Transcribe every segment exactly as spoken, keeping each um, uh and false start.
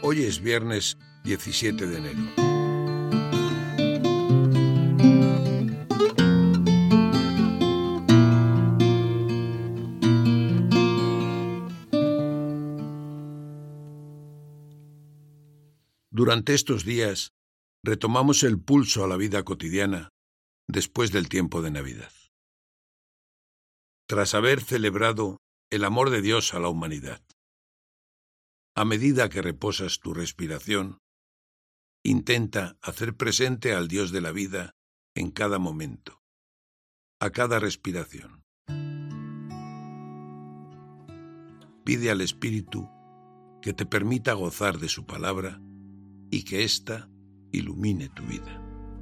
Hoy es viernes diecisiete de enero. Durante estos días retomamos el pulso a la vida cotidiana después del tiempo de Navidad. Tras haber celebrado el amor de Dios a la humanidad, a medida que reposas tu respiración, intenta hacer presente al Dios de la vida en cada momento, a cada respiración. Pide al Espíritu que te permita gozar de su palabra y que ésta ilumine tu vida.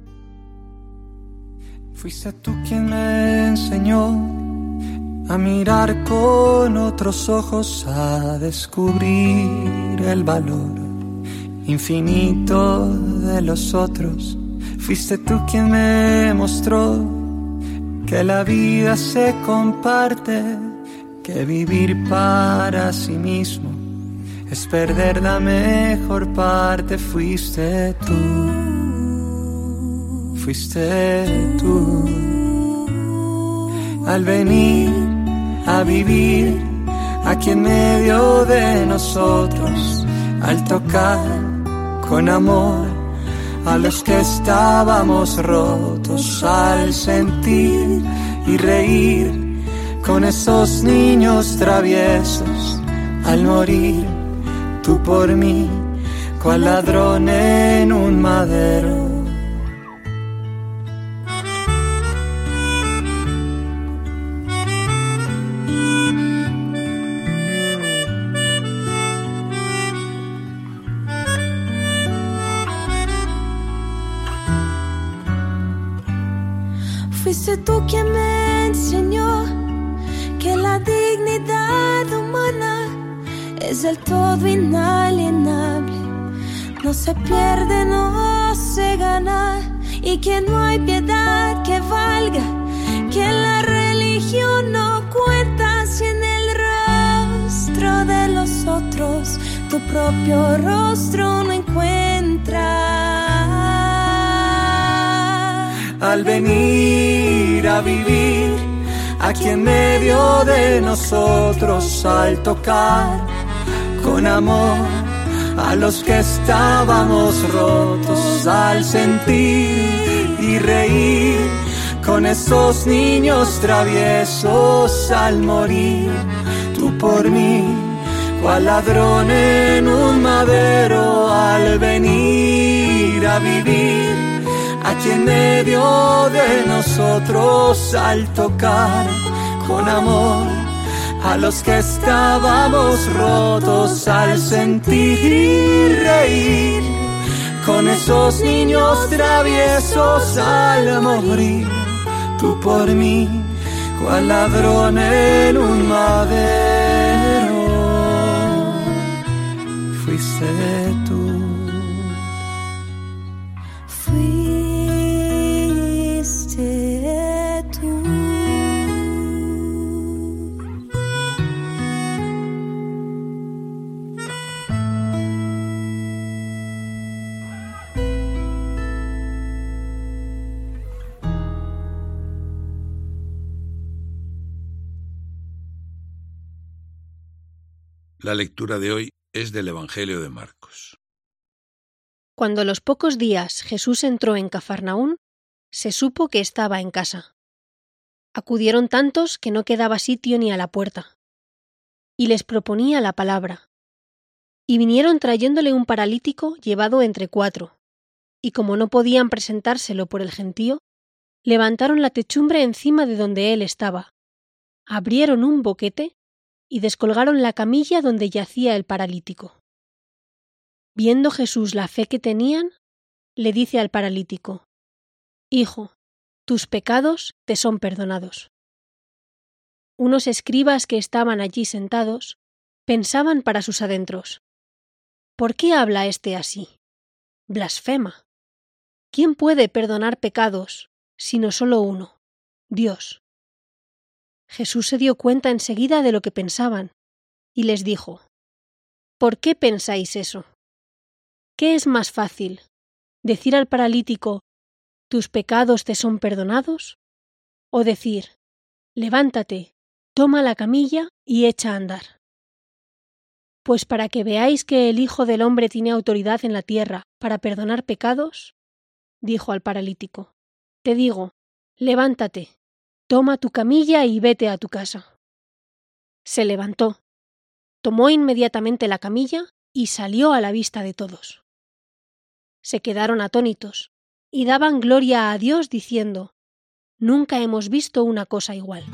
Fuiste tú quien me enseñó a mirar con otros ojos, a descubrir el valor infinito de los otros. Fuiste tú quien me mostró que la vida se comparte, que vivir para sí mismo es perder la mejor parte. Fuiste tú, fuiste tú, al venir a vivir aquí en medio de nosotros, al tocar con amor a los que estábamos rotos, al sentir y reír con esos niños traviesos, al morir tú por mí, cual ladrón en un madero. Fuiste tú quien me enseñó que la dignidad humana es del todo inalienable, no se pierde, no se gana, y que no hay piedad que valga, que la religión no cuenta si en el rostro de los otros tu propio rostro no encuentras. Al venir a vivir aquí en medio de nosotros, al tocar con amor a los que estábamos rotos, al sentir y reír con esos niños traviesos, al morir tú por mí, cual ladrón en un madero. Al venir a vivir aquí en medio de nosotros, al tocar con amor a los que estábamos rotos, al sentir y reír con esos niños traviesos, al morir tú por mí, cual ladrón en un madero. Fuiste tú. Fuiste tú. La lectura de hoy es del Evangelio de Marcos. Cuando a los pocos días Jesús entró en Cafarnaún, se supo que estaba en casa. Acudieron tantos que no quedaba sitio ni a la puerta, y les proponía la palabra. Y vinieron trayéndole un paralítico llevado entre cuatro, y como no podían presentárselo por el gentío, levantaron la techumbre encima de donde él estaba, abrieron un boquete y descolgaron la camilla donde yacía el paralítico. Viendo Jesús la fe que tenían, le dice al paralítico: Hijo, tus pecados te son perdonados. Unos escribas que estaban allí sentados pensaban para sus adentros: ¿por qué habla éste así? Blasfema. ¿Quién puede perdonar pecados sino solo uno, Dios? Jesús se dio cuenta enseguida de lo que pensaban y les dijo: ¿por qué pensáis eso? ¿qué es más fácil? ¿Decir al paralítico, tus pecados te son perdonados? ¿O decir, levántate, toma la camilla y echa a andar? Pues para que veáis que el Hijo del Hombre tiene autoridad en la tierra para perdonar pecados, dijo al paralítico, te digo, levántate, toma tu camilla y vete a tu casa. Se levantó, tomó inmediatamente la camilla y salió a la vista de todos. Se quedaron atónitos y daban gloria a Dios diciendo, nunca hemos visto una cosa igual.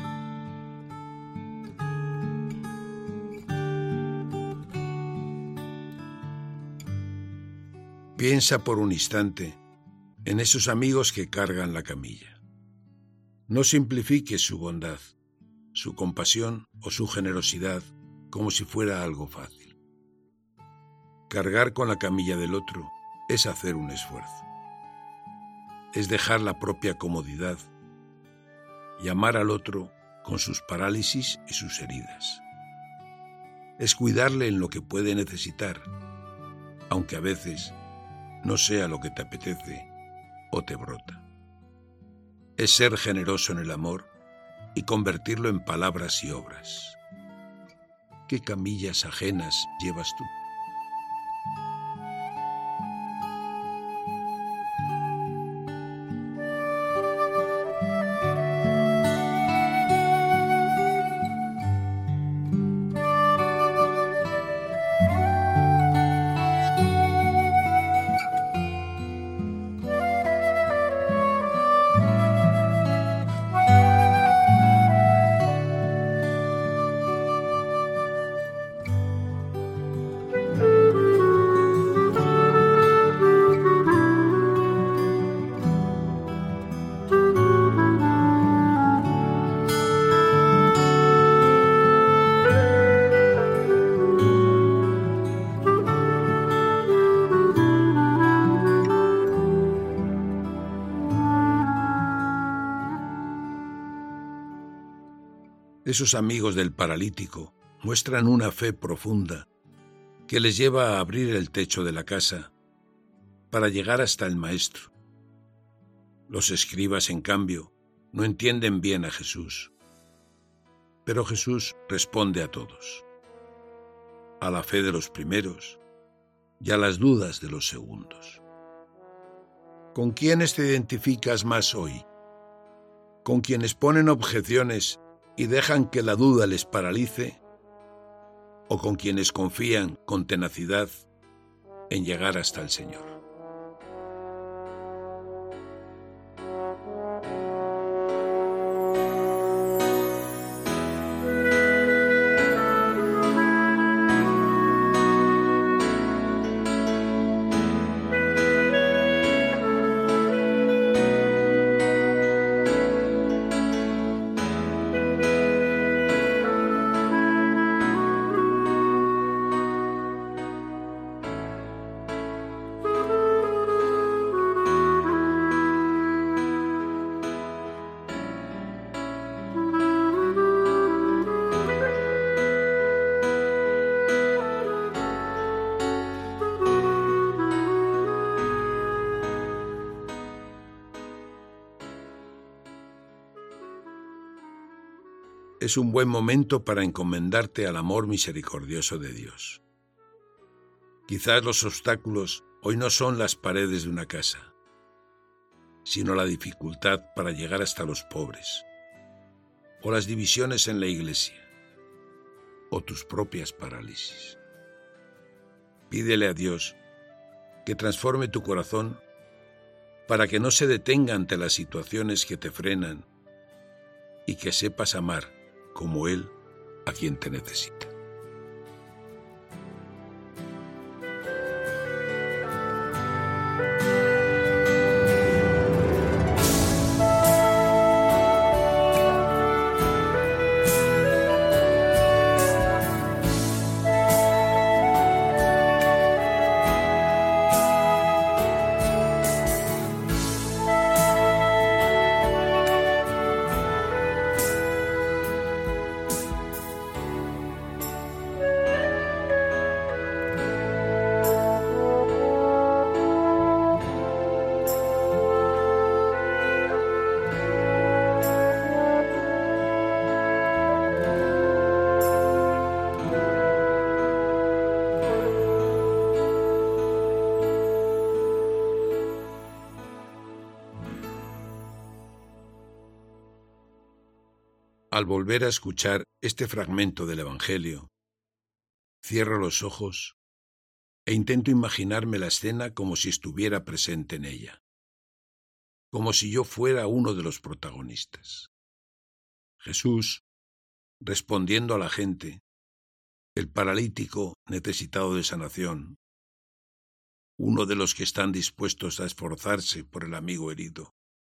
Piensa por un instante en esos amigos que cargan la camilla. No simplifiques su bondad, su compasión o su generosidad como si fuera algo fácil. Cargar con la camilla del otro es hacer un esfuerzo. Es dejar la propia comodidad y amar al otro con sus parálisis y sus heridas. Es cuidarle en lo que puede necesitar, aunque a veces no sea lo que te apetece o te brota. Es ser generoso en el amor y convertirlo en palabras y obras. ¿Qué camillas ajenas llevas tú? Esos amigos del paralítico muestran una fe profunda que les lleva a abrir el techo de la casa para llegar hasta el Maestro. Los escribas, en cambio, no entienden bien a Jesús, pero Jesús responde a todos, a la fe de los primeros y a las dudas de los segundos. ¿Con quiénes te identificas más hoy? ¿Con quienes ponen objeciones y dejan que la duda les paralice? ¿O con quienes confían con tenacidad en llegar hasta el Señor? Es un buen momento para encomendarte al amor misericordioso de Dios. Quizás los obstáculos hoy no son las paredes de una casa, sino la dificultad para llegar hasta los pobres, o las divisiones en la iglesia, o tus propias parálisis. Pídele a Dios que transforme tu corazón para que no se detenga ante las situaciones que te frenan y que sepas amar como Él a quien te necesita. Al volver a escuchar este fragmento del Evangelio, cierro los ojos e intento imaginarme la escena como si estuviera presente en ella, como si yo fuera uno de los protagonistas. Jesús, respondiendo a la gente, el paralítico necesitado de sanación, uno de los que están dispuestos a esforzarse por el amigo herido,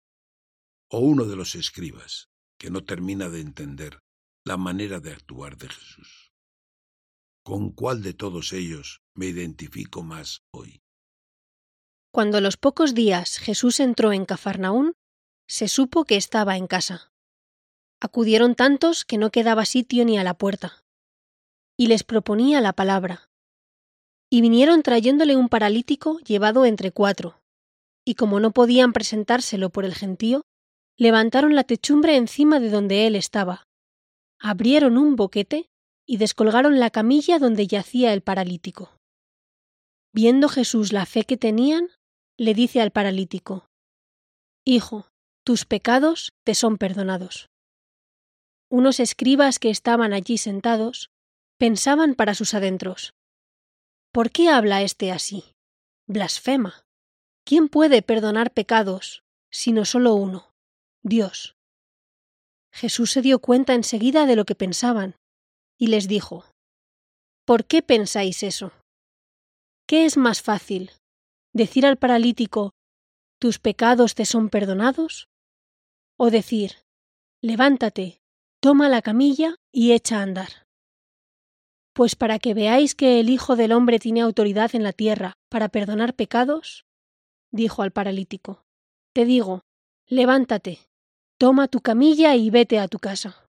o uno de los escribas que no termina de entender la manera de actuar de Jesús. ¿Con cuál de todos ellos me identifico más hoy? Cuando a los pocos días Jesús entró en Cafarnaún, se supo que estaba en casa. Acudieron tantos que no quedaba sitio ni a la puerta, y les proponía la palabra. Y vinieron trayéndole un paralítico llevado entre cuatro, y como no podían presentárselo por el gentío, levantaron la techumbre encima de donde él estaba, abrieron un boquete y descolgaron la camilla donde yacía el paralítico. Viendo Jesús la fe que tenían, le dice al paralítico: Hijo, tus pecados te son perdonados. Unos escribas que estaban allí sentados pensaban para sus adentros: ¿por qué habla éste así? Blasfema. ¿Quién puede perdonar pecados sino solo uno, Dios? Jesús se dio cuenta enseguida de lo que pensaban y les dijo: ¿por qué pensáis eso? ¿Qué es más fácil, decir al paralítico: tus pecados te son perdonados? ¿O decir: levántate, toma la camilla y echa a andar? Pues para que veáis que el Hijo del Hombre tiene autoridad en la tierra para perdonar pecados, dijo al paralítico, te digo, levántate, toma tu camilla y vete a tu casa.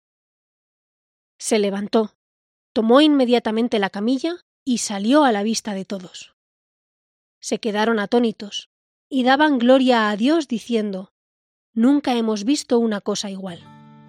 Se levantó, tomó inmediatamente la camilla y salió a la vista de todos. Se quedaron atónitos y daban gloria a Dios diciendo: nunca hemos visto una cosa igual.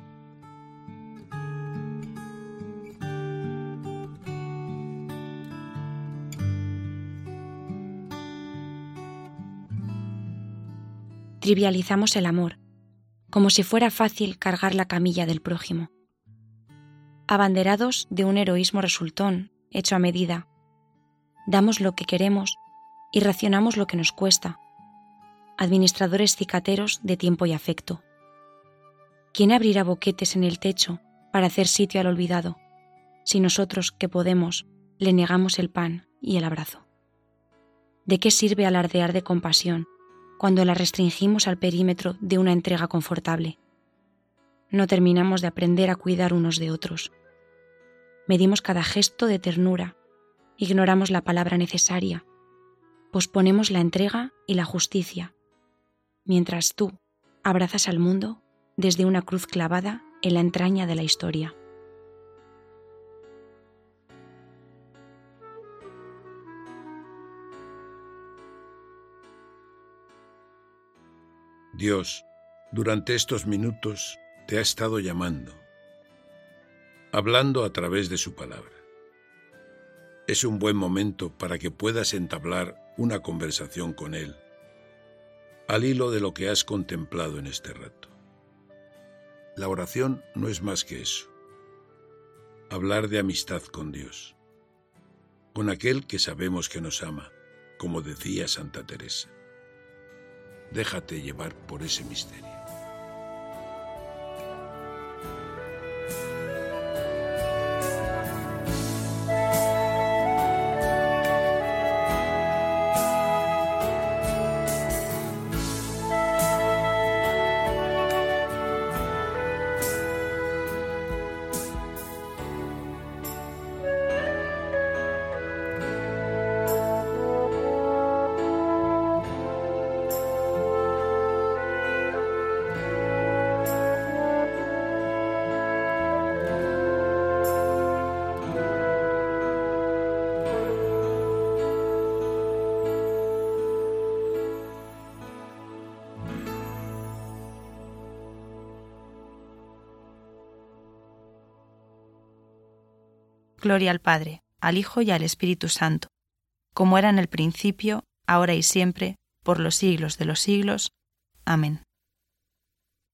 Trivializamos el amor, como si fuera fácil cargar la camilla del prójimo. Abanderados de un heroísmo resultón, hecho a medida, damos lo que queremos y racionamos lo que nos cuesta, administradores cicateros de tiempo y afecto. ¿Quién abrirá boquetes en el techo para hacer sitio al olvidado, si nosotros que podemos le negamos el pan y el abrazo? ¿De qué sirve alardear de compasión cuando la restringimos al perímetro de una entrega confortable? No terminamos de aprender a cuidar unos de otros. Medimos cada gesto de ternura, ignoramos la palabra necesaria, posponemos la entrega y la justicia, mientras tú abrazas al mundo desde una cruz clavada en la entraña de la historia. Dios, durante estos minutos, te ha estado llamando, hablando a través de su palabra. Es un buen momento para que puedas entablar una conversación con Él, al hilo de lo que has contemplado en este rato. La oración no es más que eso, hablar de amistad con Dios, con aquel que sabemos que nos ama, como decía Santa Teresa. Déjate llevar por ese misterio. Gloria al Padre, al Hijo y al Espíritu Santo, como era en el principio, ahora y siempre, por los siglos de los siglos. Amén.